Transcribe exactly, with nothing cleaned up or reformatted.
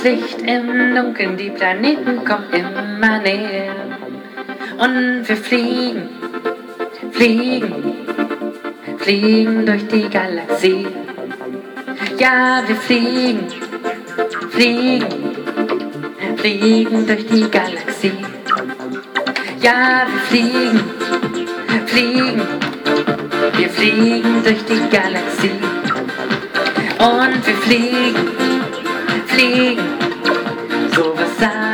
Licht im Dunkeln, die Planeten kommen immer näher. Und wir fliegen, fliegen, fliegen durch die Galaxie. Ja, wir fliegen, fliegen, fliegen durch die Galaxie. Ja, wir fliegen, fliegen, wir fliegen durch die Galaxie. Und wir fliegen, fliegen, so was sagen.